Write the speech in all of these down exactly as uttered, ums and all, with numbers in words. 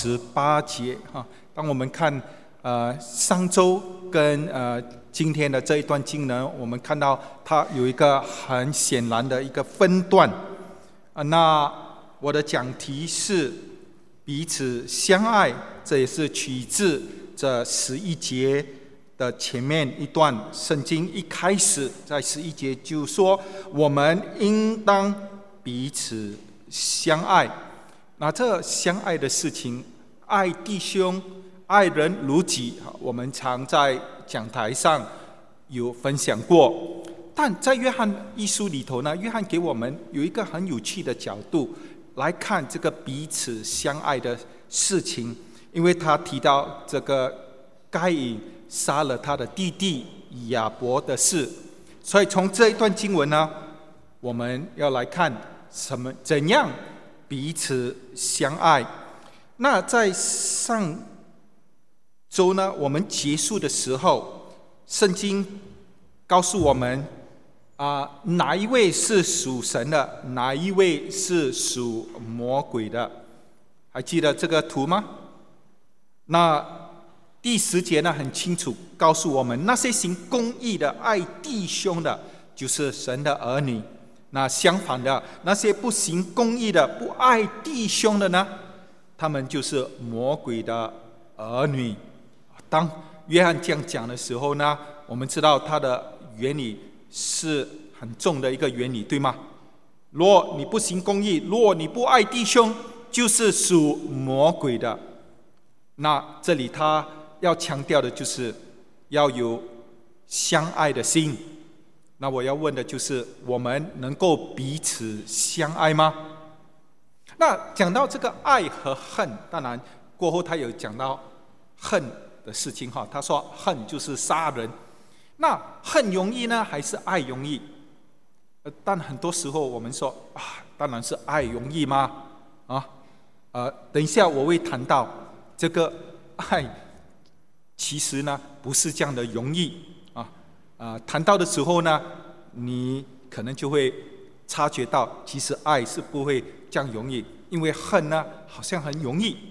十八节哈，当我们看呃上周跟呃今天的这一段经呢，我们看到它有一个很显然的一个分段啊。那我的讲题是彼此相爱，这也是取自这十一节的前面一段圣经。一开始在十一节就说我们应当彼此相爱。那这相爱的事情，爱弟兄、爱人如己，我们常在讲台上有分享过。但在约翰一书里头呢，约翰给我们有一个很有趣的角度来看这个彼此相爱的事情，因为他提到这个该隐杀了他的弟弟亚伯的事，所以从这一段经文呢，我们要来看什么怎样彼此相爱。那在上周呢，我们结束的时候，圣经告诉我们啊、呃，哪一位是属神的，哪一位是属魔鬼的？还记得这个图吗？那第十节呢，很清楚告诉我们，那些行公义的、爱弟兄的，就是神的儿女。那相反的，那些不行公义的、不爱弟兄的呢，他们就是魔鬼的儿女。当约翰这样讲的时候呢，我们知道他的原理是很重的一个原理，对吗？若你不行公义，若你不爱弟兄，就是属魔鬼的。那这里他要强调的就是要有相爱的心。那我要问的就是，我们能够彼此相爱吗？那讲到这个爱和恨，当然过后他有讲到恨的事情哈。他说恨就是杀人。那恨容易呢，还是爱容易？但很多时候我们说啊，当然是爱容易吗？啊，呃，等一下我会谈到这个爱，其实呢不是这样的容易。啊、呃，谈到的时候呢，你可能就会察觉到，其实爱是不会这样容易，因为恨呢好像很容易。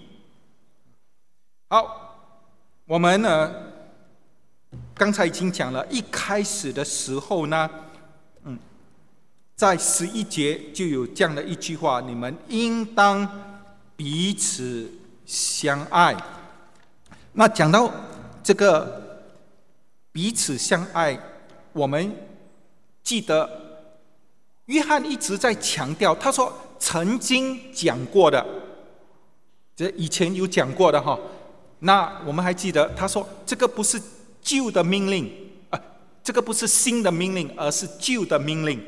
好，我们呢刚才已经讲了，一开始的时候呢，嗯，在十一节就有这样的一句话：你们应当彼此相爱。那讲到这个彼此相爱，我们记得约翰一直在强调，他说曾经讲过的，这以前有讲过的哈。那我们还记得他说这个不是旧的命令，呃，这个不是新的命令，而是旧的命令。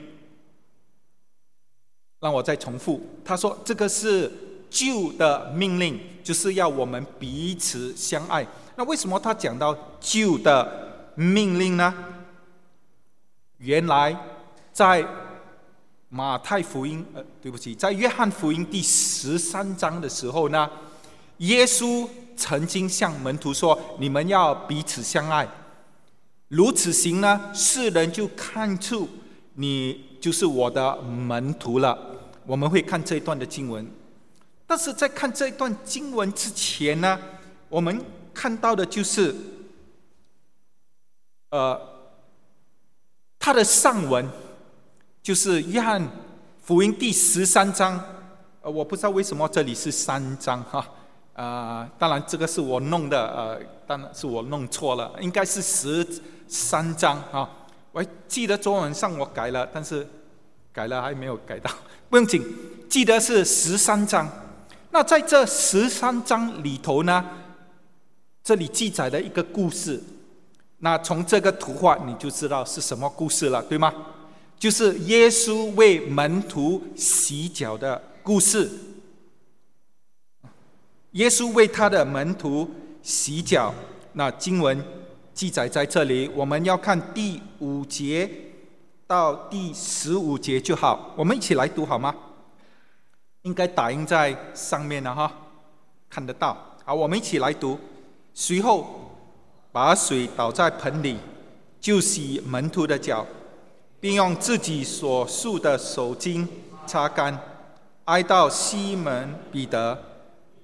让我再重复，他说这个是旧的命令，就是要我们彼此相爱。那为什么他讲到旧的命令呢？原来在马太福音，呃，对不起，在约翰福音第十三章的时候呢，耶稣曾经向门徒说：“你们要彼此相爱，如此行呢，世人就看出你就是我的门徒了。”我们会看这一段的经文，但是在看这一段经文之前呢，我们看到的就是，呃，他的上文就是约翰福音第十三章，呃，我不知道为什么这里是三章哈，啊、呃，当然这个是我弄的，呃，当然是我弄错了，应该是十三章哈。我记得昨晚上我改了，但是改了还没有改到，不用紧，记得是十三章。那在这十三章里头呢，这里记载了一个故事。那从这个图画你就知道是什么故事了，对吗？就是耶稣为门徒洗脚的故事。耶稣为他的门徒洗脚，那经文记载在这里，我们要看第五节到第十五节就好，我们一起来读好吗？应该打印在上面了哈，看得到。好，我们一起来读。随后把水倒在盆里，就洗门徒的脚，并用自己所束的手巾擦干，挨到西门彼得，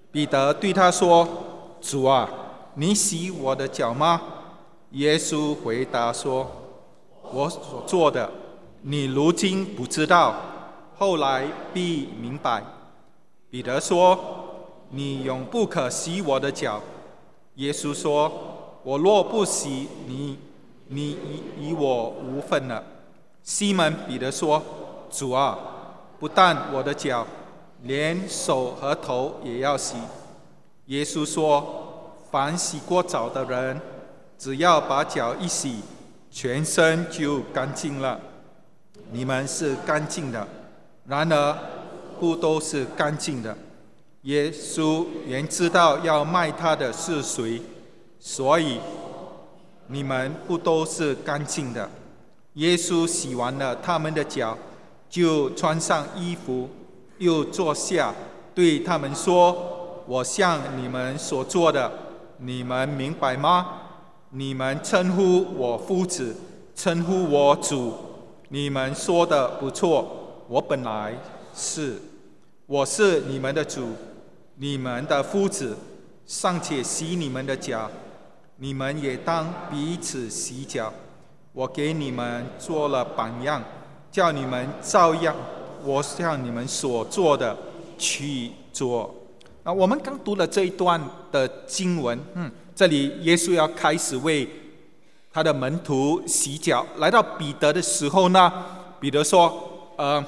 彼得对他说：“主啊，你洗我的脚吗？”耶稣回答说：“我所做的，你如今不知道，后来必明白。”彼得说：“你永不可洗我的脚。”耶稣说：“我若不洗你，你与我无分了。”西门彼得说：“主啊，不但我的脚，连手和头也要洗。”耶稣说：“凡洗过澡的人，只要把脚一洗，全身就干净了。你们是干净的，然而不都是干净的。”耶稣原知道要卖他的是谁，所以你们不都是干净的。耶稣洗完了他们的脚，就穿上衣服，又坐下，对他们说：“我向你们所做的，你们明白吗？你们称呼我夫子，称呼我主，你们说的不错，我本来是，我是你们的主，你们的夫子，尚且洗你们的脚，你们也当彼此洗脚。我给你们做了榜样，叫你们照样我向你们所做的去做。”啊，我们刚读了这一段的经文，嗯，这里耶稣要开始为他的门徒洗脚。来到彼得的时候呢，彼得说：“呃，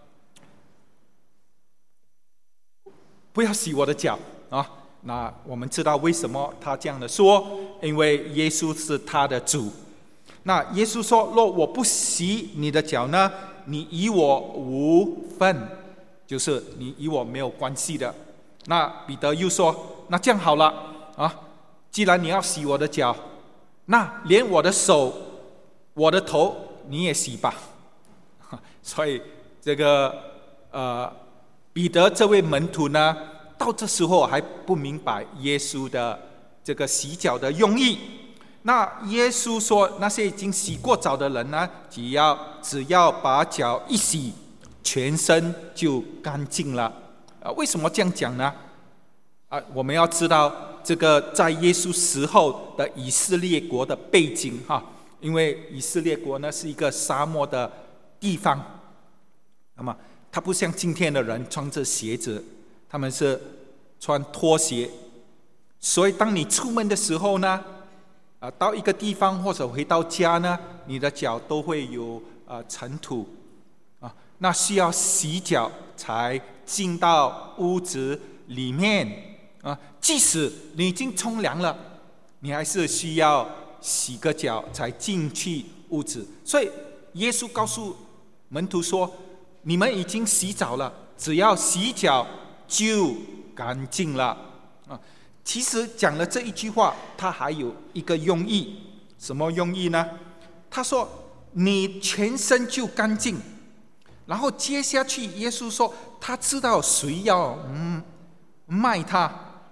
不要洗我的脚啊！”那我们知道为什么他这样的说，因为耶稣是他的主。那耶稣说：“若我不洗你的脚呢，你与我无分，就是你与我没有关系的。”那彼得又说：“那这样好了啊，既然你要洗我的脚，那连我的手、我的头你也洗吧。”所以这个呃，彼得这位门徒呢，到这时候还不明白耶稣的这个洗脚的用意。那耶稣说，那些已经洗过澡的人呢，只要只要把脚一洗，全身就干净了。啊，为什么这样讲呢？啊，我们要知道这个在耶稣时候的以色列国的背景哈，因为以色列国呢是一个沙漠的地方，那么它不像今天的人穿着鞋子，他们是穿拖鞋，所以当你出门的时候呢，啊，到一个地方或者回到家呢，你的脚都会有啊尘土啊，那需要洗脚才进到屋子里面啊。即使你已经冲凉了，你还是需要洗个脚才进去屋子。所以耶稣告诉门徒说：“你们已经洗澡了，只要洗脚就干净了。”啊，其实讲了这一句话，他还有一个用意，什么用意呢？他说：“你全身就干净。”然后接下去，耶稣说他知道谁要嗯卖他，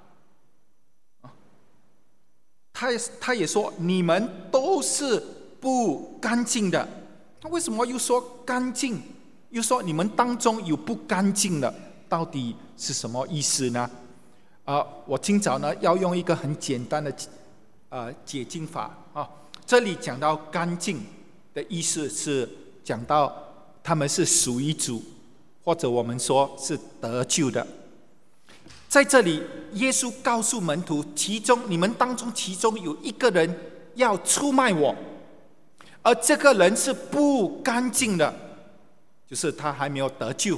他他也说你们都是不干净的。他为什么又说干净，又说你们当中有不干净的？到底是什么意思呢？啊、呃，我今早呢要用一个很简单的呃解经法啊。这里讲到干净的意思是讲到他们是属于主，或者我们说是得救的。在这里，耶稣告诉门徒，其中你们当中其中有一个人要出卖我，而这个人是不干净的，就是他还没有得救。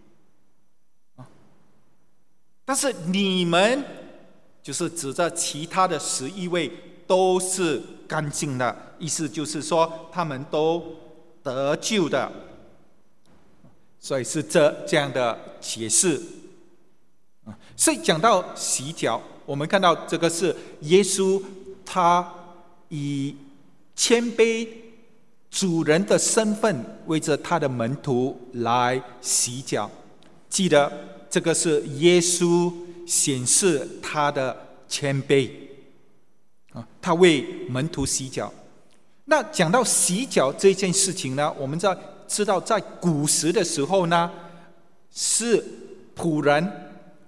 但是你们就是指着其他的十一位都是干净的，意思就是说他们都得救的。所以是这这样的解释。所以讲到洗脚，我们看到这个是耶稣他以谦卑主人的身份为着他的门徒来洗脚。记得这个是耶稣显示他的谦卑，他为门徒洗脚。那讲到洗脚这件事情呢，我们知道知道在古时的时候呢，是仆人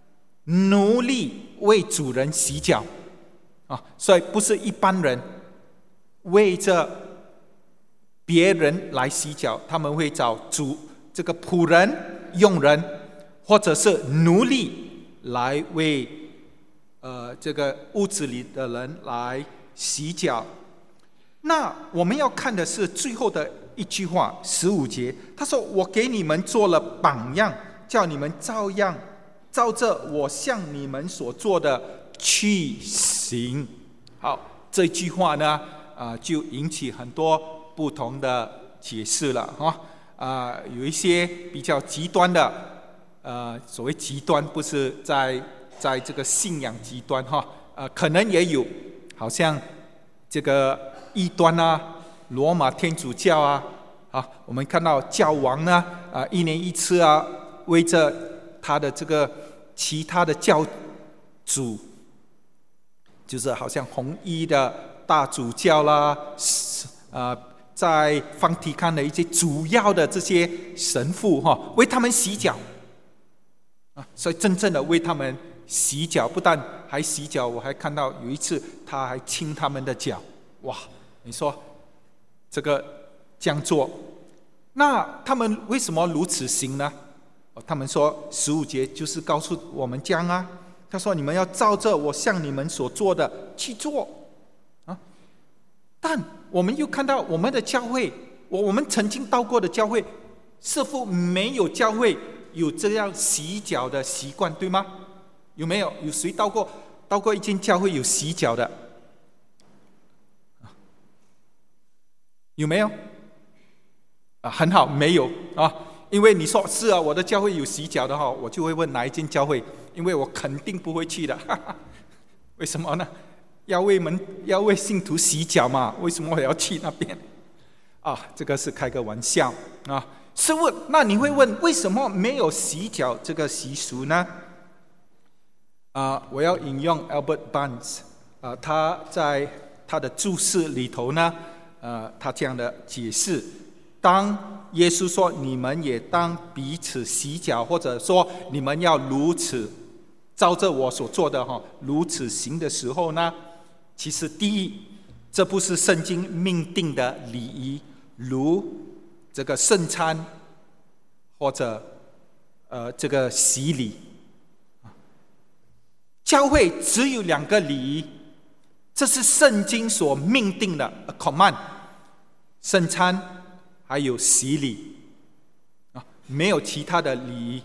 奴隶为主人洗脚啊，所以不是一般人为着别人来洗脚，他们会找主这个仆人、佣人或者是奴隶来为呃这个屋子里的人来洗脚。那我们要看的是最后的一句话，十五节，他说：“我给你们做了榜样，叫你们照样照着我向你们所做的去行。”好，这句话呢，啊、呃，就引起很多不同的解释了哈。啊、呃，有一些比较极端的，呃，所谓极端，不是在在这个信仰极端哈，呃，可能也有，好像这个异端啊，罗马天主教啊，啊，我们看到教皇呢，啊，一年一次啊，为着他的这个其他的教主，就是好像红衣的大主教啦，啊，在梵蒂冈的一些主要的这些神父哈，为他们洗脚啊，所以真正的为他们洗脚，不但还洗脚，我还看到有一次他还亲他们的脚，哇！你说这个这样做，那他们为什么如此行呢？他们说十五节就是告诉我们这样啊。他说：“你们要照着我向你们所做的去做啊。”但我们又看到我们的教会，我我们曾经到过的教会，似乎没有教会有这样洗脚的习惯，对吗？有没有？有谁到过到过一间教会有洗脚的？有没有？啊，很好，没有啊。因为你说是啊，我的教会有洗脚的哈，我就会问哪一间教会，因为我肯定不会去的。哈哈，为什么呢？要为门要为信徒洗脚嘛，为什么我要去那边？啊，这个是开个玩笑啊。是问，那你会问为什么没有洗脚这个习俗呢？啊，我要引用 Albert Barnes 啊，他在他的注释里头呢。呃，他这样的解释：当耶稣说你们也当彼此洗脚，或者说你们要如此照着我所做的哈，如此行的时候呢，其实第一，这不是圣经命定的礼仪，如这个圣餐或者呃这个洗礼。教会只有两个礼仪。这是圣经所命定的 a command， 圣餐还有洗礼啊，没有其他的礼仪。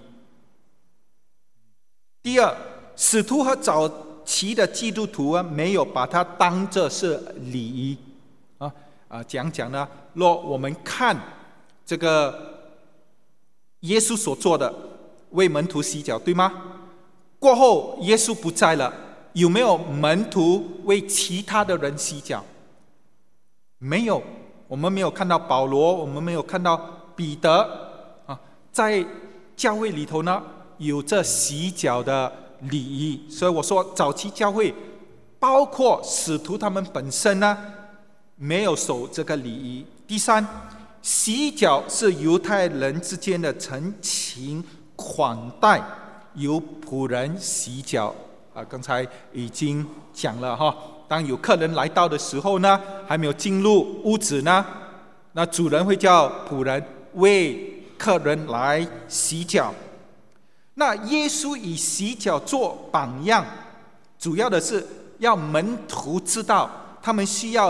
第二，使徒和早期的基督徒啊，没有把它当作是礼仪啊啊，讲讲呢，若我们看这个耶稣所做的，为门徒洗脚，对吗？过后耶稣不在了。有没有门徒为其他的人洗脚？没有，我们没有看到保罗，我们没有看到彼得啊，在教会里头呢，有这洗脚的礼仪。所以我说，早期教会，包括使徒他们本身呢，没有守这个礼仪。第三，洗脚是犹太人之间的陈情款待，由仆人洗脚。啊，刚才已经讲了哈，当有客人来到的时候呢，还没有进入屋子呢，那主人会叫仆人为客人来洗脚。那耶稣以洗脚做榜样，主要的是要门徒知道，他们需要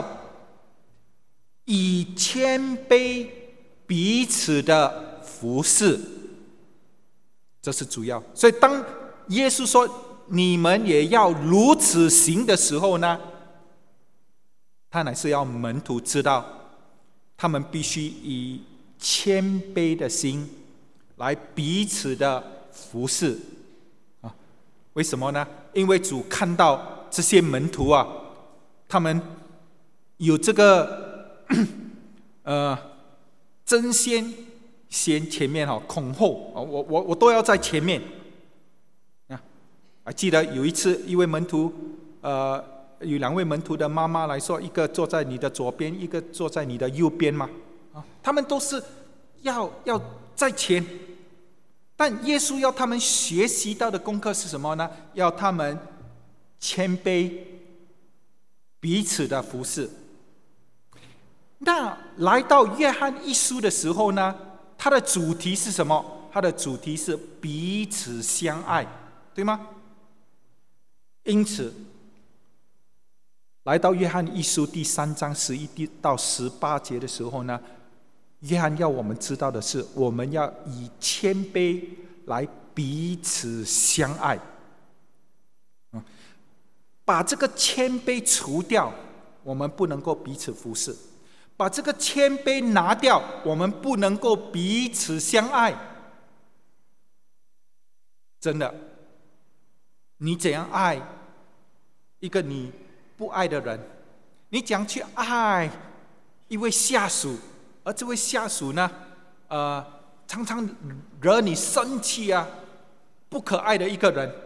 以谦卑彼此的服侍，这是主要。所以当耶稣说你们也要如此行的时候呢，他乃是要门徒知道，他们必须以谦卑的心来彼此的服侍啊。为什么呢？因为主看到这些门徒啊，他们有这个呃争先先前面哈，恐后啊，我我我都要在前面。还记得有一次，一位门徒，呃，有两位门徒的妈妈来说，一个坐在你的左边，一个坐在你的右边嘛。啊，他们都是要要在前， 但耶稣要他们学习到的功课是什么呢？要他们谦卑，彼此的服侍。那来到约翰一书的时候呢，它的主题是什么？它的主题是彼此相爱，对吗？因此来到约翰一书第三章十一到十八节的时候呢，约翰要我们知道的是，我们要以谦卑来彼此相爱。把这个谦卑除掉，我们不能够彼此服侍；把这个谦卑拿掉，我们不能够彼此相爱。真的，你怎样爱一个你不爱的人？你怎样去爱一位下属？而这位下属呢，呃，常常惹你生气啊，不可爱的一个人。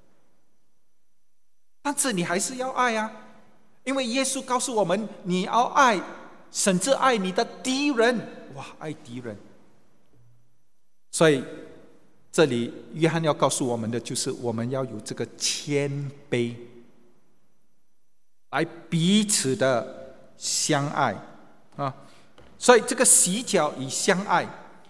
但是你还是要爱啊，因为耶稣告诉我们，你要爱，甚至爱你的敌人。哇，爱敌人！所以这里约翰要告诉我们的，就是我们要有这个谦卑，来彼此的相爱啊。所以这个洗脚与相爱，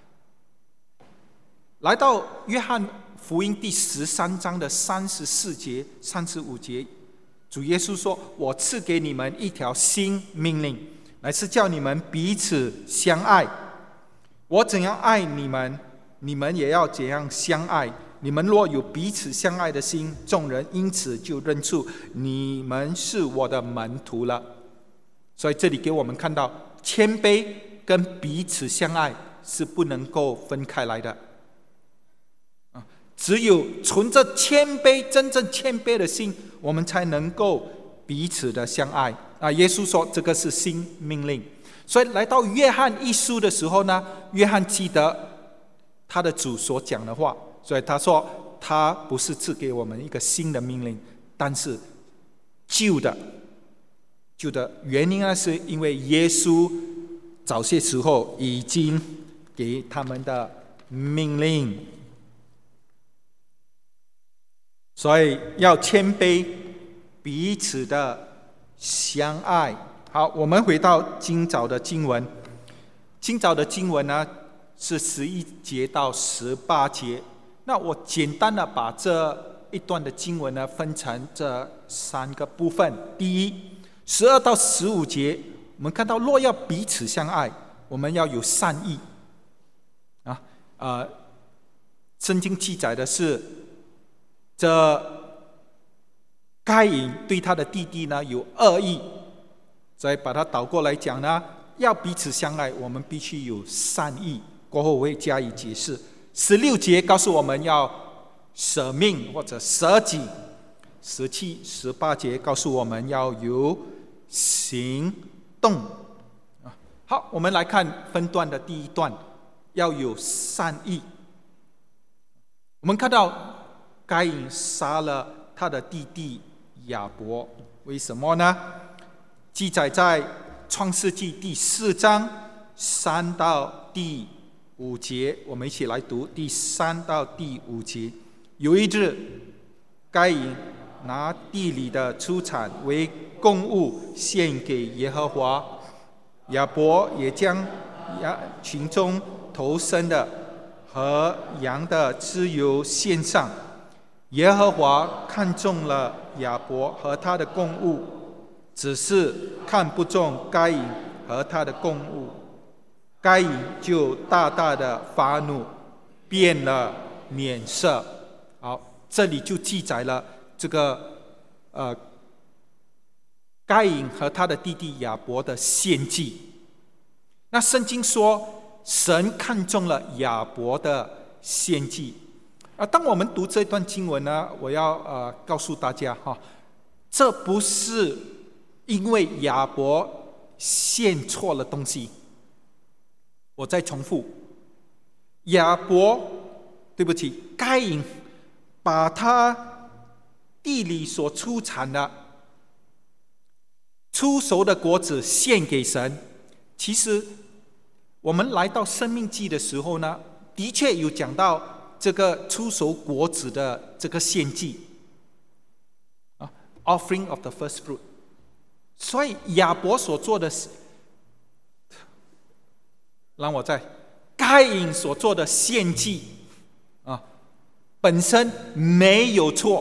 来到约翰福音第十三章的三十四节、三十五节，主耶稣说：“我赐给你们一条新命令，乃是叫你们彼此相爱。我怎样爱你们，你们也要怎样相爱。你们若有彼此相爱的心，众人因此就认出你们是我的门徒了。”所以这里给我们看到，谦卑跟彼此相爱是不能够分开来的。只有存着谦卑、真正谦卑的心，我们才能够彼此的相爱啊！耶稣说这个是新命令。所以来到约翰一书的时候呢，约翰记得他的主所讲的话，所以他说他不是赐给我们一个新的命令，但是旧的旧的原因呢，是因为耶稣早些时候已经给他们的命令。所以要谦卑，彼此的相爱。好，我们回到今早的经文。今早的经文呢，是十一节到十八节。那我简单的把这一段的经文呢，分成这三个部分。第一，十二到十五节，我们看到若要彼此相爱，我们要有善意。啊，呃，圣经记载的是，这该隐对他的弟弟呢有恶意，所以把它倒过来讲呢，要彼此相爱，我们必须有善意。过后我会加以解释。十六节告诉我们要舍命或者舍己，十七、十八节告诉我们要有行动。好，我们来看分段的第一段，要有善意。我们看到该隐杀了他的弟弟亚伯，为什么呢？记载在创世纪第四章三到第五节，我们一起来读第三到第五节。有一日，该隐拿地里的出产为供物献给耶和华，亚伯也将群中头生的和羊的脂油献上。耶和华看中了亚伯和他的供物，只是看不中该隐和他的供物。该隐就大大的发怒，变了脸色。好，这里就记载了这个呃该隐和他的弟弟亚伯的献祭。那圣经说，神看中了亚伯的献祭。啊，当我们读这段经文呢，我要呃告诉大家哈，这不是因为亚伯献错了东西。我再重复，亚伯，对不起，该隐把他地里所出产的出熟的果子献给神。其实我们来到生命记的时候呢，的确有讲到这个出熟果子的这个献祭啊 ，offering of the first fruit。所以亚伯所做的是，让我在该隐所做的献祭啊，本身没有错，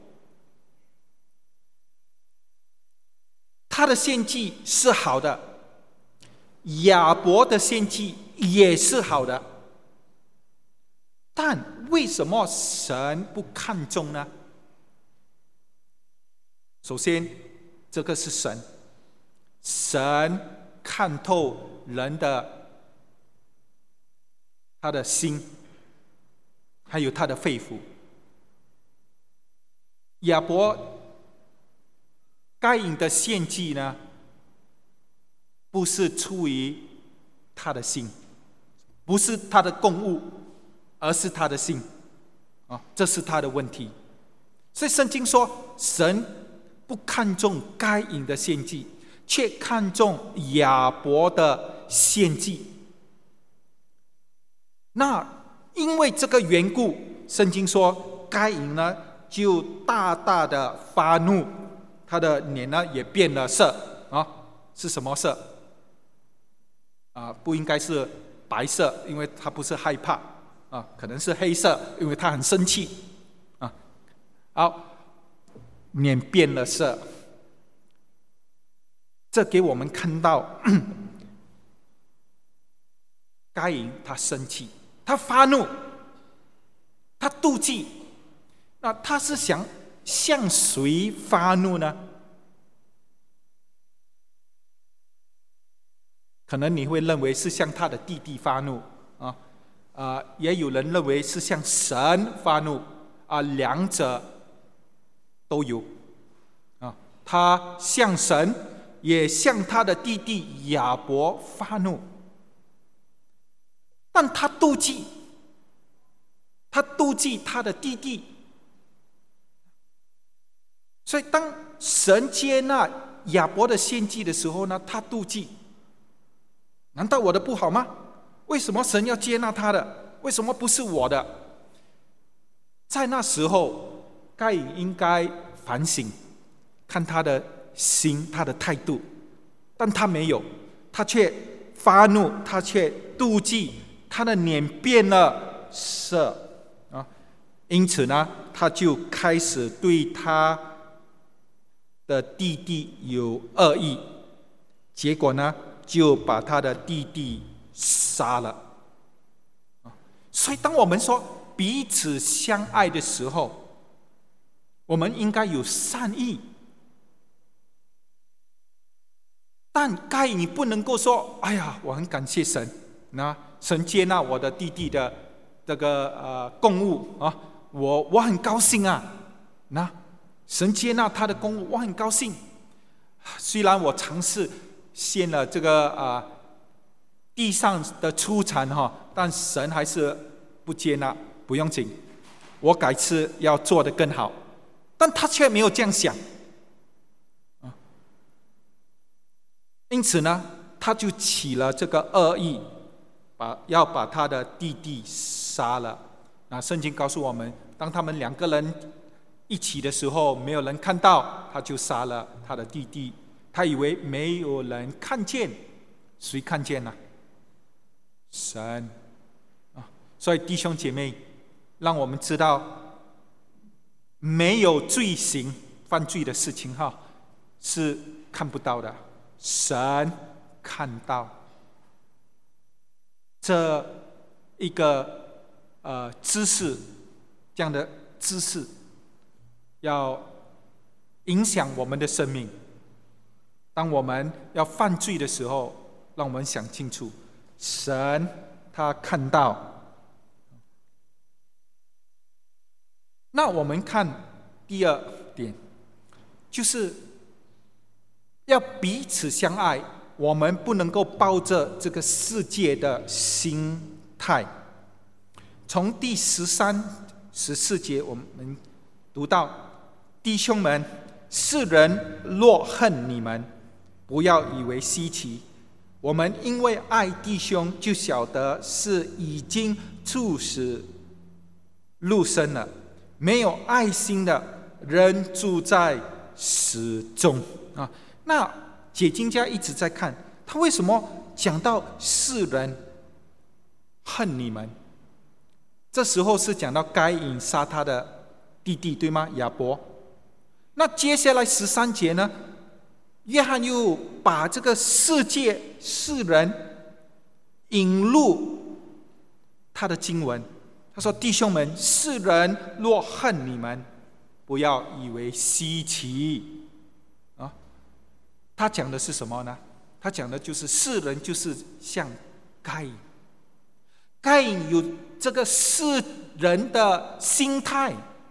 他的献祭是好的，亚伯的献祭也是好的。但为什么神不看重呢？首先，这个是神，神看透人的他的心，还有他的肺腑。亚伯该隐的献祭呢，不是出于他的心，不是他的供物，而是他的心啊，这是他的问题。所以圣经说，神不看重该隐的献祭，却看重亚伯的献祭。那因为这个缘故，圣经说该隐呢就大大的发怒，他的脸呢也变了色啊，是什么色啊？不应该是白色，因为他不是害怕啊，可能是黑色，因为他很生气啊。好，脸变了色，这给我们看到该隐他生气，他发怒，他妒忌。那他是想向谁发怒呢？可能你会认为是向他的弟弟发怒啊，啊，也有人认为是向神发怒啊，两者都有啊。他向神，也向他的弟弟亚伯发怒，但他妒忌，他妒忌他的弟弟。所以当神接纳亚伯的献祭的时候呢，他妒忌，难道我的不好吗？为什么神要接纳他的？为什么不是我的？在那时候，该隐应该反省，看他的心，他的态度，但他没有，他却发怒，他却妒忌，他的脸变了色啊！因此呢，他就开始对他的弟弟有恶意，结果呢，就把他的弟弟杀了。所以，当我们说彼此相爱的时候，我们应该有善意，但该你不能够说：“哎呀，我很感谢神，那神接纳我的弟弟的这个呃供物啊，我我很高兴啊，那。”神接纳他的供物，我很高兴。虽然我尝试献了这个啊、呃、地上的出产哈，但神还是不接纳。不用紧，我改次要做得更好。但他却没有这样想，因此呢，他就起了这个恶意，把要把他的弟弟杀了。那圣经告诉我们，当他们两个人一起的时候，没有人看到，他就杀了他的弟弟。他以为没有人看见，谁看见呢？神啊！所以弟兄姐妹，让我们知道，没有罪行、犯罪的事情哈，是看不到的，神看到。这一个呃知识，这样的知识。要影响我们的生命。当我们要犯罪的时候，让我们想清楚，神他看到。那我们看第二点，就是要彼此相爱。我们不能够抱着这个世界的心态。从第十三、十四节，我们读到。弟兄们，世人若恨你们，不要以为稀奇。我们因为爱弟兄，就晓得是已经处死入深了，没有爱心的人住在死中啊。那解经家一直在看，他为什么讲到世人恨你们？这时候是讲到该隐杀他的弟弟，对吗？亚伯。那接下来十三节呢？约翰又把这个世界世人引入他的经文，他说：“弟兄们，世人若恨你们，不要以为稀奇。”啊，他讲的是什么呢？他讲的就是世人就是像该隐，该隐有这个世人的心态，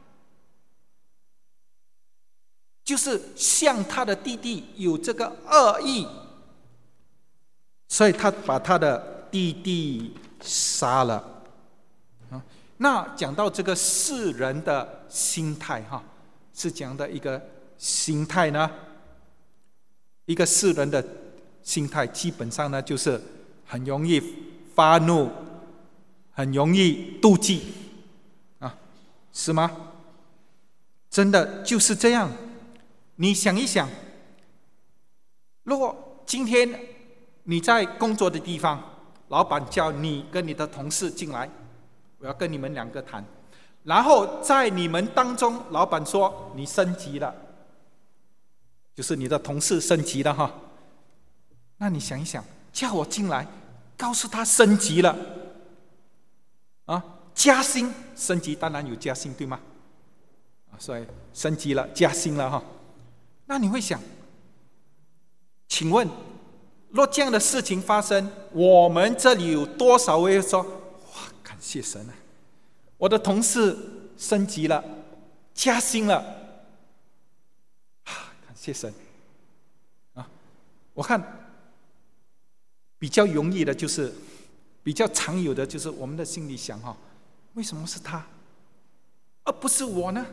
就是像他的弟弟有这个恶意，所以他把他的弟弟杀了。那讲到这个世人的心态哈，是讲的一个心态呢，一个世人的心态基本上呢就是很容易发怒，很容易妒忌啊，是吗？真的就是这样。你想一想，如果今天你在工作的地方，老板叫你跟你的同事进来，我要跟你们两个谈，然后在你们当中，老板说你升级了，就是你的同事升级了哈。那你想一想，叫我进来，告诉他升级了，啊，加薪，升级当然有加薪，对吗？啊，所以升级了，加薪了哈。那你会想，请问，若这样的事情发生，我们这里有多少位说，哇，感谢神啊，我的同事升级了，加薪了，啊，感谢神啊！我看比较容易的就是，比较常有的就是我们的心里想哈，为什么是他，而不是我呢？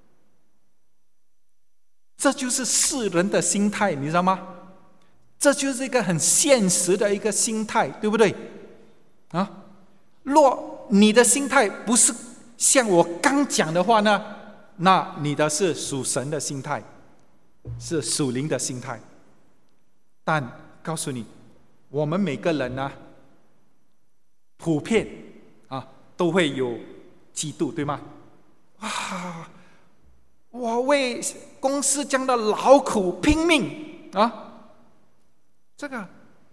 这就是世人的心态，你知道吗？这就是一个很现实的一个心态，对不对？啊，若你的心态不是像我刚讲的话呢，那你的是属神的心态，是属灵的心态。但告诉你，我们每个人呢，普遍啊都会有嫉妒，对吗？哇！我为公司这样的劳苦拼命啊，这个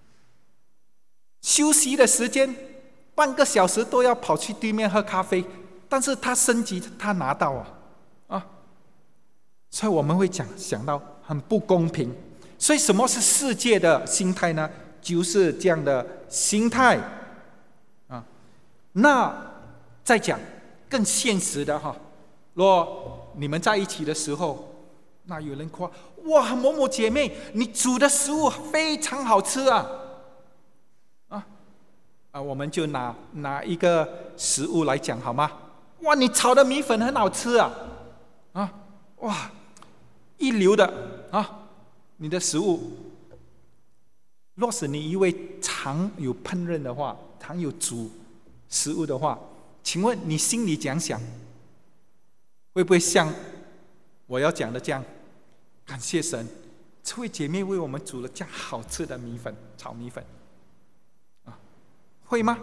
休息的时间半个小时都要跑去对面喝咖啡，但是他升级他拿到啊啊，所以我们会讲想到很不公平。所以什么是世界的心态呢？就是这样的心态啊。那再讲更现实的哈，若你们在一起的时候，那有人夸，哇，某某姐妹，你煮的食物非常好吃啊！啊啊，我们就拿拿一个食物来讲好吗？哇，你炒的米粉很好吃啊！啊，哇，一流的啊！你的食物，若是你一位常有烹饪的话，常有煮食物的话，请问你心里讲想？会不会像我要讲的这样？感谢神，这位姐妹为我们煮了这样好吃的米粉，炒米粉，啊，会吗？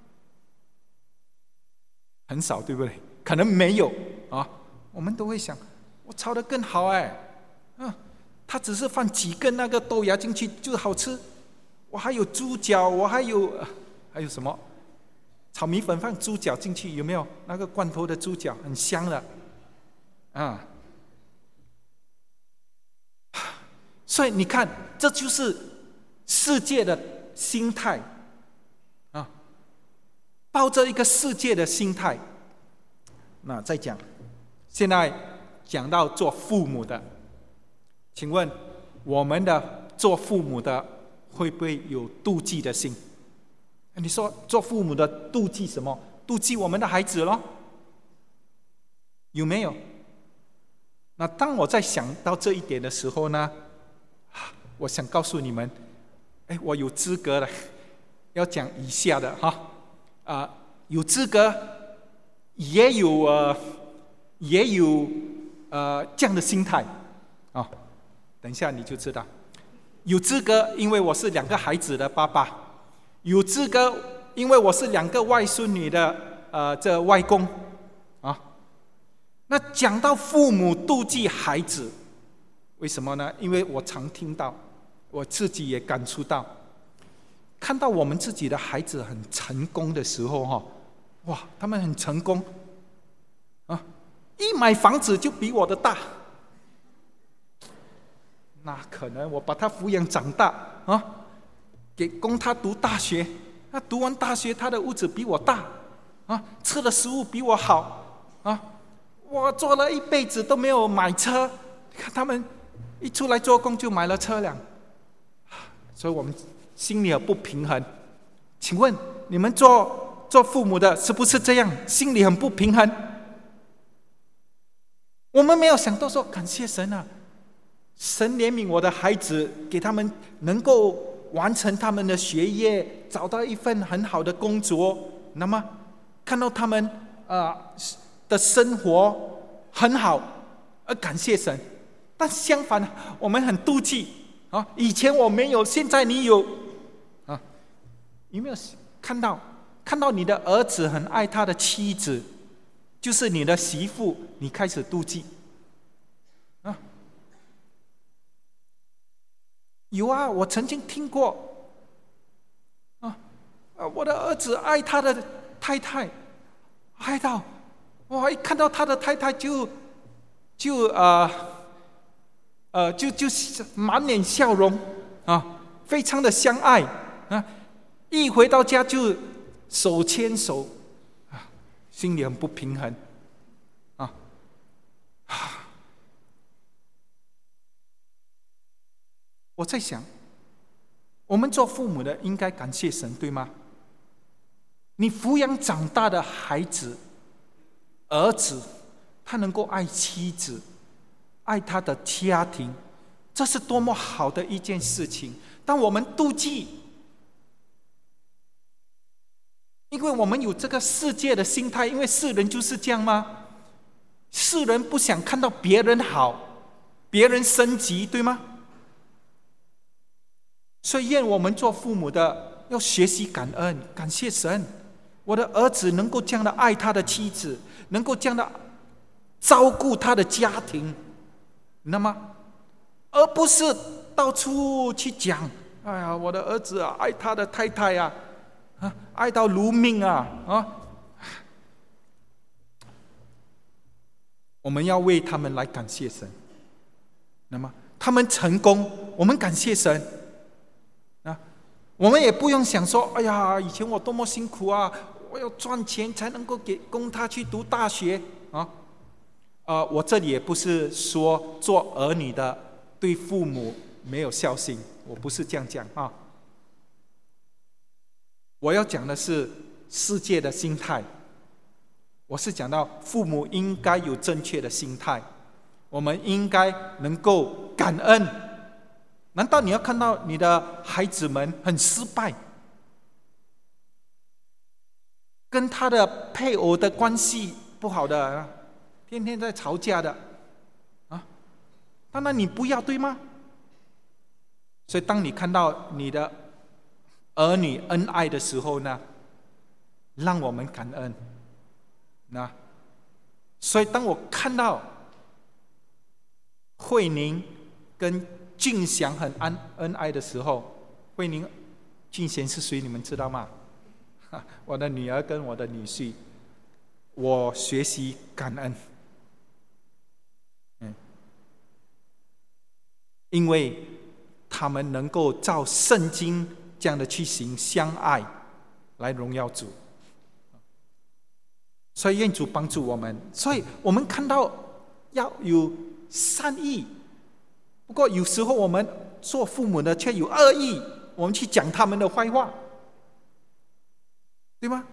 很少，对不对？可能没有啊。我们都会想，我炒得更好哎，啊，他只是放几根那个豆芽进去就好吃。我还有猪脚，我还有、呃、还有什么？炒米粉放猪脚进去，有没有？那个罐头的猪脚很香的。啊，所以你看，这就是世界的心态啊，抱着一个世界的心态。那再讲，现在讲到做父母的，请问我们的做父母的会不会有妒忌的心？你说做父母的妒忌什么？妒忌我们的孩子咯？有没有？那当我在想到这一点的时候呢，我想告诉你们，哎，我有资格了，要讲以下的哈，啊、呃，有资格也有呃也有呃这样的心态啊、哦。等一下你就知道，有资格，因为我是两个孩子的爸爸；有资格，因为我是两个外孙女的呃这外公啊。那讲到父母妒忌孩子，为什么呢？因为我常听到，我自己也感触到，看到我们自己的孩子很成功的时候哈，哇，他们很成功啊，一买房子就比我的大。那可能我把他抚养长大啊，给供他读大学，他读完大学，他的屋子比我大啊，吃的食物比我好啊，我做了一辈子都没有买车，看他们一出来做工就买了车辆，所以我们心里很不平衡。请问你们做做父母的是不是这样？心里很不平衡？我们没有想到说感谢神啊，神怜悯我的孩子，给他们能够完成他们的学业，找到一份很好的工作，那么看到他们呃的生活很好，而感谢神。但相反，我们很妒忌啊！以前我没有，现在你有啊？有没有看到看到你的儿子很爱他的妻子，就是你的媳妇，你开始妒忌啊？有啊，我曾经听过啊，我的儿子爱他的太太，爱到哇，一看到他的太太就就呃呃就就满脸笑容啊，非常的相爱啊，一回到家就手牵手啊，心里很不平衡啊啊！我在想，我们做父母的应该感谢神，对吗？你抚养长大的孩子，儿子，他能够爱妻子，爱他的家庭，这是多么好的一件事情。当我们妒忌，因为我们有这个世界的心态，因为世人就是这样吗？世人不想看到别人好，别人升级，对吗？所以愿我们做父母的要学习感恩，感谢神，我的儿子能够这样的爱他的妻子，能够这样的照顾他的家庭，那么而不是到处去讲，哎呀，我的儿子啊，爱他的太太啊，啊爱到如命啊啊！我们要为他们来感谢神。那么他们成功，我们感谢神。我们也不用想说，哎呀，以前我多么辛苦啊，我要赚钱才能够给供他去读大学啊。呃，我这里也不是说做儿女的对父母没有孝心，我不是这样讲啊。我要讲的是世界的心态，我是讲到父母应该有正确的心态，我们应该能够感恩。难道你要看到你的孩子们很失败，跟他的配偶的关系不好的，天天在吵架的啊？当然你不要，对吗？所以当你看到你的儿女恩爱的时候呢，让我们感恩。那所以当我看到慧宁跟俊祥很恩恩爱的时候，慧宁、俊贤是谁？你们知道吗？我的女儿跟我的女婿，我学习感恩，嗯，因为他们能够照圣经这样的去行相爱，来荣耀主。所以愿主帮助我们，所以我们看到要有善意。不过有时候我们做父母的却有恶意，我们去讲他们的坏话，对吗？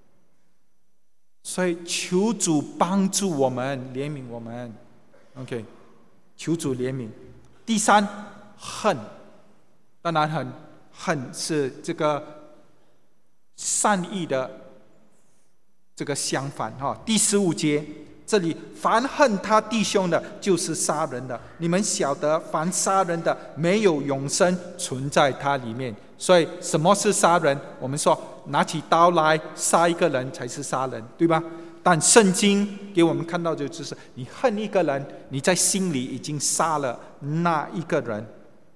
所以求主帮助我们，怜悯我们。OK， 求主怜悯。第三，恨，当然恨，恨是这个善意的这个相反哈。第十五节这里，凡恨他弟兄的，就是杀人的。你们晓得，凡杀人的，没有永生存在他里面。所以什么是杀人？我们说拿起刀来杀一个人才是杀人，对吧？但圣经给我们看到的就是，你恨一个人，你在心里已经杀了那一个人。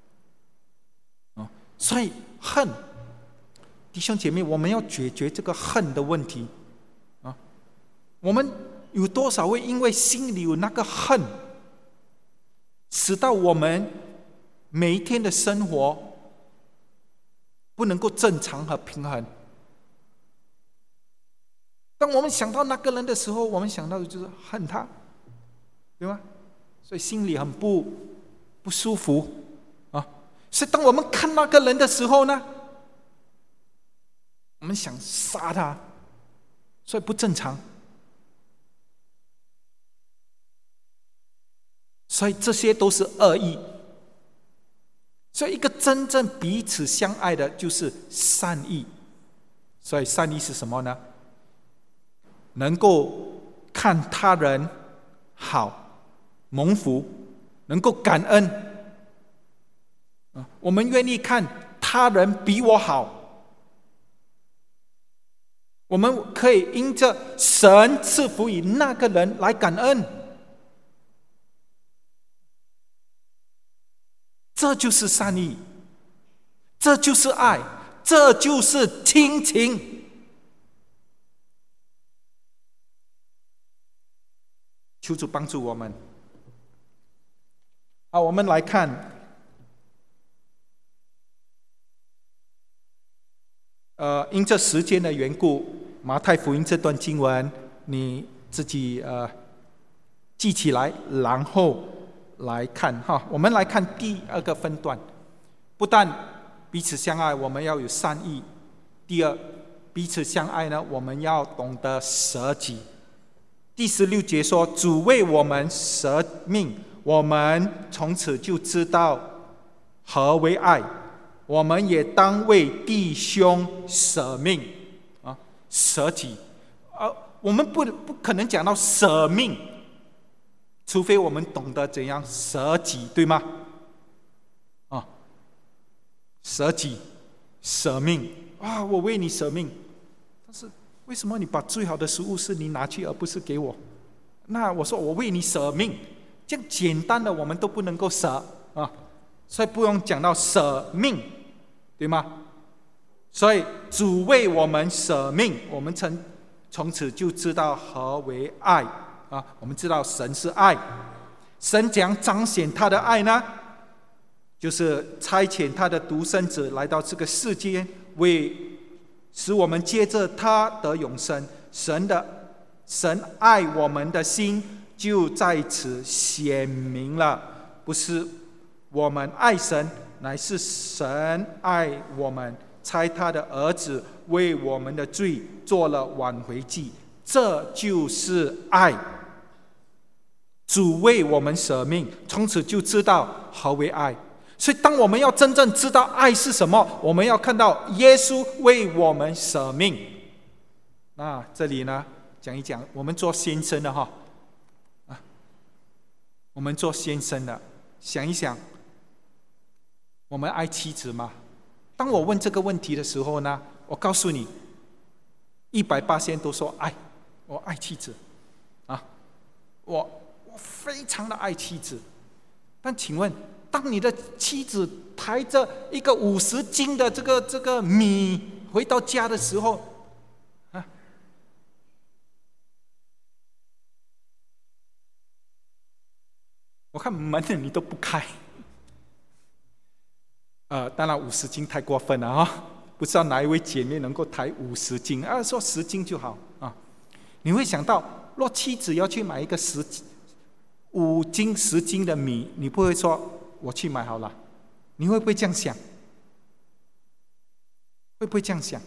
所以恨，弟兄姐妹，我们要解决这个恨的问题啊！我们有多少位因为心里有那个恨，使到我们每一天的生活不能够正常和平衡？当我们想到那个人的时候，我们想到的就是恨他，对吗？所以心里很不不舒服啊。所以当我们看那个人的时候呢，我们想杀他，所以不正常。所以这些都是恶意。所以一个真正彼此相爱的，就是善意。所以善意是什么呢？能够看他人好，蒙福，能够感恩。我们愿意看他人比我好，我们可以因着神赐福于那个人来感恩。这就是善意，这就是爱，这就是亲情。求主帮助我们。好，我们来看，呃，因这时间的缘故，马太福音这段经文你自己呃记起来，然后来看哈。我们来看第二个分段，不但彼此相爱，我们要有善意；第二，彼此相爱呢，我们要懂得舍己。第十六节说：“主为我们舍命，我们从此就知道何为爱。我们也当为弟兄舍命啊，舍己。啊，我们不不可能讲到舍命，除非我们懂得怎样舍己，对吗？啊，舍己、舍命啊，我为你舍命，但是。”为什么你把最好的食物是你拿去，而不是给我？那我说我为你舍命，这样简单的我们都不能够舍啊，所以不用讲到舍命，对吗？所以主为我们舍命，我们从从此就知道何为爱啊！我们知道神是爱，神怎样彰显他的爱呢？就是差遣他的独生子来到这个世界，为使我们借着他得永生。神的神爱我们的心就在此显明了，不是我们爱神，乃是神爱我们，差他的儿子为我们的罪做了挽回祭，这就是爱。主为我们舍命，从此就知道何为爱。所以当我们要真正知道爱是什么，我们要看到耶稣为我们舍命。那这里呢，讲一讲我们做先生的哈，啊，我们做先生的想一想，我们爱妻子吗？当我问这个问题的时候呢，我告诉你，一百八千都说爱，我爱妻子，啊，我我非常的爱妻子。但请问，当你的妻子抬着一个五十斤的这个这个米回到家的时候，啊，我看门你都不开。呃，当然五十斤太过分了啊！不知道哪一位姐妹能够抬五十斤啊？说十斤就好啊。你会想到，若妻子要去买一个十五斤、十斤的米，你不会说我去买好了，你会不会这样想？会不会这样想？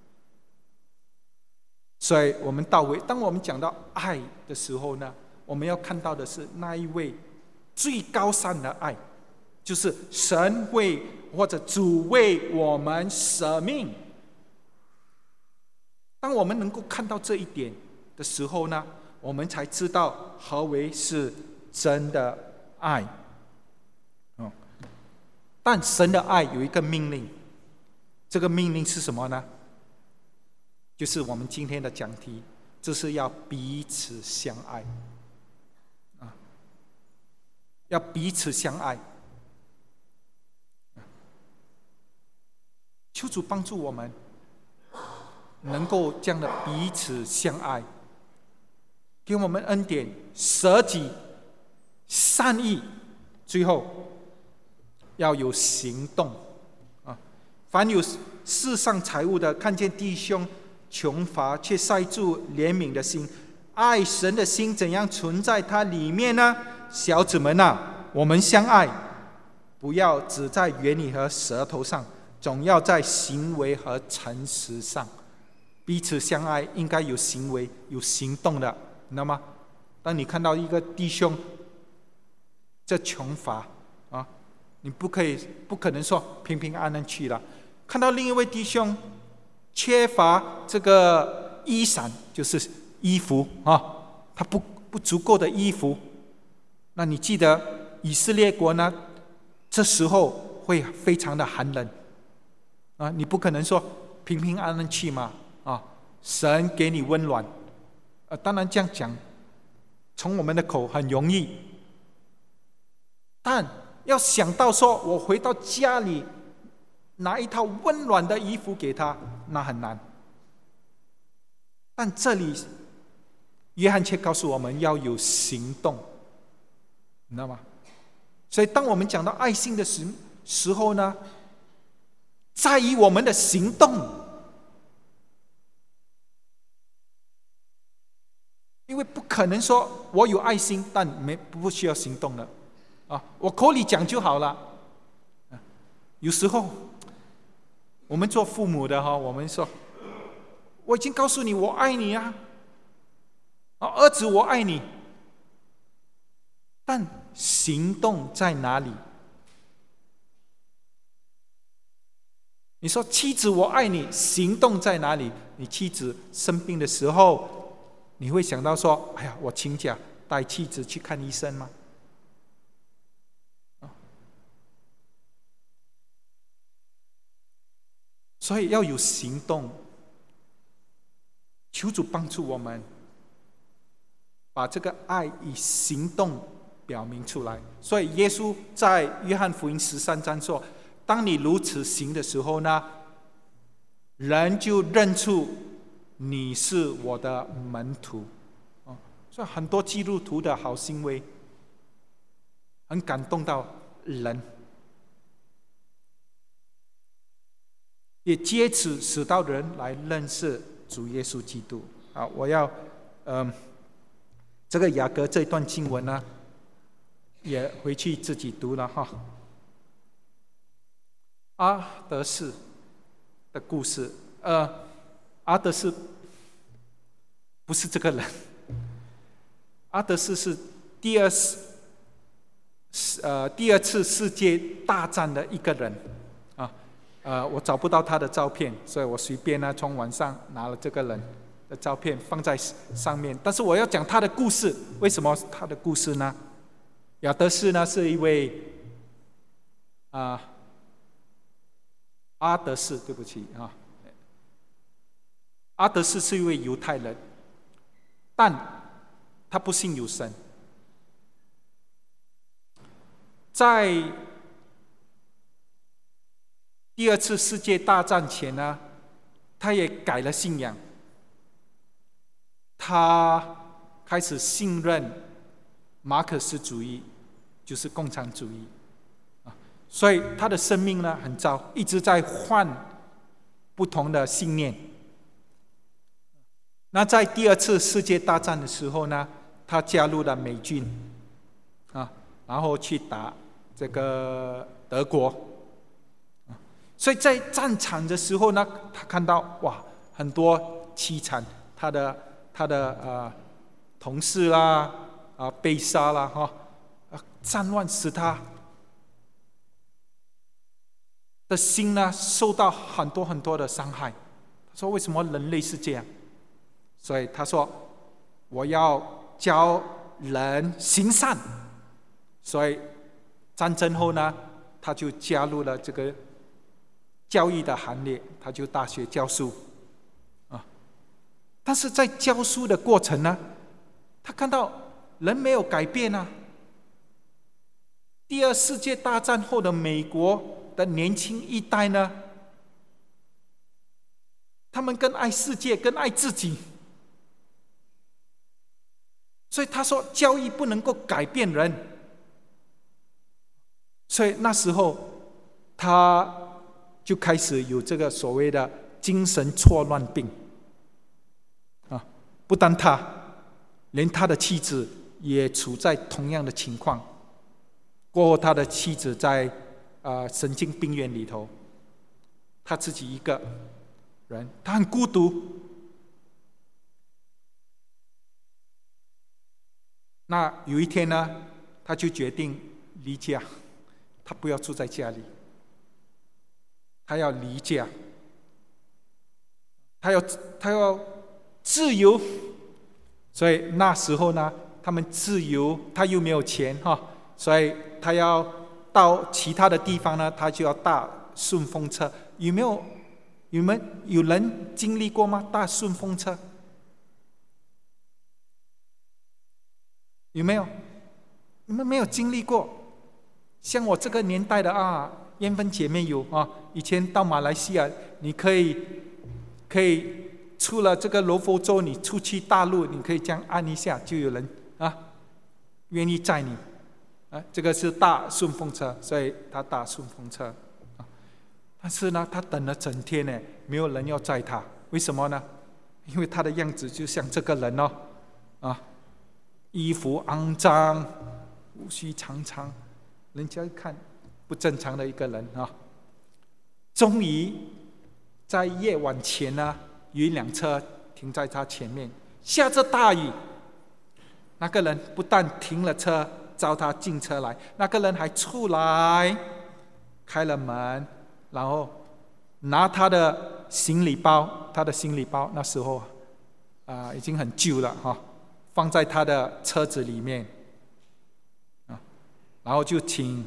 所以我们到尾，当我们讲到爱的时候呢，我们要看到的是那一位最高尚的爱，就是神为或者主为我们舍命。 当我们能够看到这一点的时候呢，我们才知道何为是真的爱。哦，但神的爱有一个命令，这个命令是什么呢？就是我们今天的讲题，就是要彼此相爱。啊，要彼此相爱。求主帮助我们，能够这样的彼此相爱，给我们恩典，舍己、善意，最后要有行动啊！凡有世上财物的，看见弟兄穷乏，却塞住怜悯的心，爱神的心怎样存在他里面呢？小子们啊，我们相爱，不要只在言语和舌头上，总要在行为和诚实上。彼此相爱应该有行为有行动的，你知道吗？当你看到一个弟兄这穷乏啊，你不可以不可能说平平安安去了。看到另一位弟兄缺乏这个衣裳，就是衣服啊，他不不足够的衣服，那你记得以色列国呢，这时候会非常的寒冷啊，你不可能说平平安安去嘛。啊，神给你温暖，呃，当然这样讲，从我们的口很容易，但要想到说我回到家里拿一套温暖的衣服给他，那很难。但这里约翰却告诉我们要有行动，你知道吗？所以当我们讲到爱心的时时候呢，在于我们的行动。因为不可能说我有爱心，但没不需要行动了啊！我口里讲就好了。有时候我们做父母的哈，我们说我已经告诉你我爱你啊，啊，儿子我爱你，但行动在哪里？你说妻子我爱你，行动在哪里？你妻子生病的时候，你会想到说：“哎呀，我请假带妻子去看医生吗？”所以要有行动，求主帮助我们，把这个爱以行动表明出来。所以耶稣在约翰福音十三章说：“当你如此行的时候呢，人就认出你是我的门徒。”所以很多基督徒的好行为很感动到人，也借此使到人来认识主耶稣基督。啊，我要嗯、呃，这个雅各这一段经文呢，也回去自己读了哈。阿德士的故事，呃，阿德士不是这个人。阿德士是第二次呃第二次世界大战的一个人啊，呃，我找不到他的照片，所以我随便呢从网上拿了这个人的照片放在上面。但是我要讲他的故事，为什么他的故事呢？亚德士呢是一位啊、呃、阿德士，对不起啊，阿德士是一位犹太人，但他不信有神。在第二次世界大战前呢，他也改了信仰，他开始信任马克思主义，就是共产主义啊，所以他的生命呢很糟，一直在换不同的信念。那在第二次世界大战的时候呢，他加入了美军啊，然后去打这个德国。所以在战场的时候呢，他看到哇很多凄惨，他的他的呃同事啦啊、呃、被杀啦哈、哦，战乱使他的心呢受到很多很多的伤害， 他说为什么人类是这样？所以他说我要教人行善，所以战争后呢，他就加入了这个教育的行列，他就大学教书啊。但是在教书的过程呢，他看到人没有改变啊。第二世界大战后的美国的年轻一代呢，他们更爱世界，更爱自己。所以他说教育不能够改变人，所以那时候他就开始有这个所谓的精神错乱病啊。不但他，连他的妻子也处在同样的情况。过后他的妻子在、呃、神经病院里头，他自己一个人，他很孤独。那有一天呢，他就决定离家，他不要住在家里，他要离家，他要他要自由。所以那时候呢，他们自由，他又没有钱哈，所以他要到其他的地方呢，他就要搭顺风车。有没有有没有有人经历过吗？搭顺风车有没有？你们没有经历过？像我这个年代的啊，烟分姐妹有啊。以前到马来西亚，你可以可以出了这个柔佛州，你出去大陆，你可以这样按一下，就有人啊愿意载你啊。这个是搭顺风车，所以他搭顺风车啊。但是呢，他等了整天呢，没有人要载他。为什么呢？因为他的样子就像这个人哦啊。衣服肮脏，胡须长长，人家看不正常的一个人啊。终于在夜晚前呢，有一辆车停在他前面，下着大雨。那个人不但停了车，招他进车来，那个人还出来开了门，然后拿他的行李包，他的行李包那时候啊、呃、已经很旧了哈。放在他的车子里面，啊，然后就请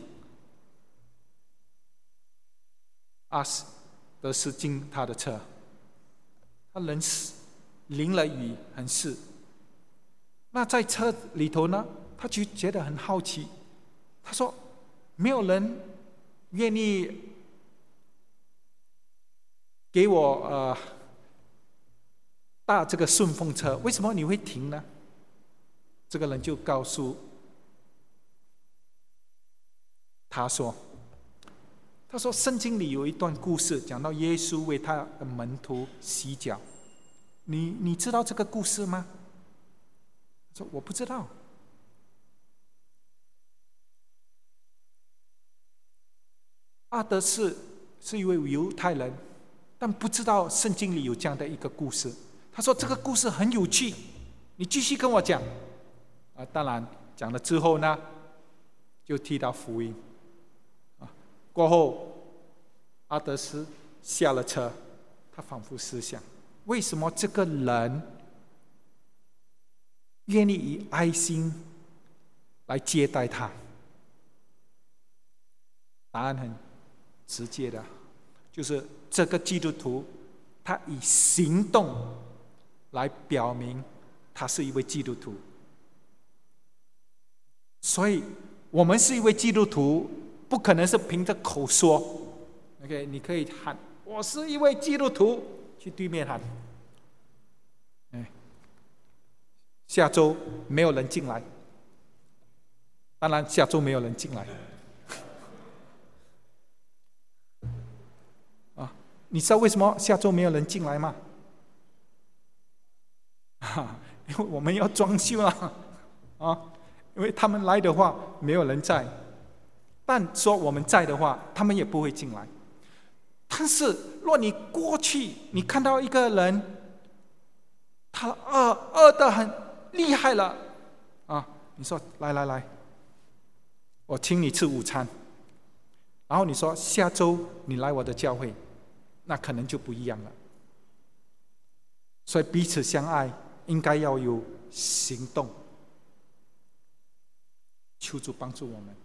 阿德斯进他的车。他人淋了雨，很湿。那在车里头呢，他就觉得很好奇。他说：“没有人愿意给我呃搭这个顺风车，为什么你会停呢？”这个人就告诉他说：“他说圣经里有一段故事，讲到耶稣为他的门徒洗脚。你你知道这个故事吗？”他说：“我不知道。”阿德士是一位犹太人，但不知道圣经里有这样的一个故事。他说：“这个故事很有趣，你继续跟我讲。”啊，当然讲了之后呢，就提到福音。啊，过后阿德斯下了车，他反复思想，为什么这个人愿意以爱心来接待他？答案很直接的，就是这个基督徒，他以行动来表明他是一位基督徒。所以我们是一位基督徒，不可能是凭着口说。 OK， 你可以喊我是一位基督徒，去对面喊。下周没有人进来，当然下周没有人进来。啊，你知道为什么下周没有人进来吗？啊，因为我们要装修了啊。因为他们来的话，没有人在；但说我们在的话，他们也不会进来。但是，若你过去，你看到一个人，他饿饿得很厉害了，啊，你说来来来，我请你吃午餐。然后你说下周你来我的教会，那可能就不一样了。 所以彼此相爱应该要有行动。求主帮助我们。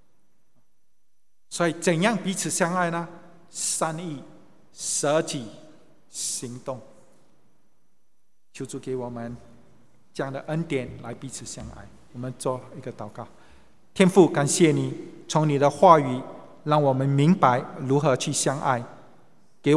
所以怎样彼此相爱呢？善意、舍己、行动。求主给我们这样的恩典来彼此相爱。我们做一个祷告。天父，感谢你从你的话语让我们明白如何去相爱。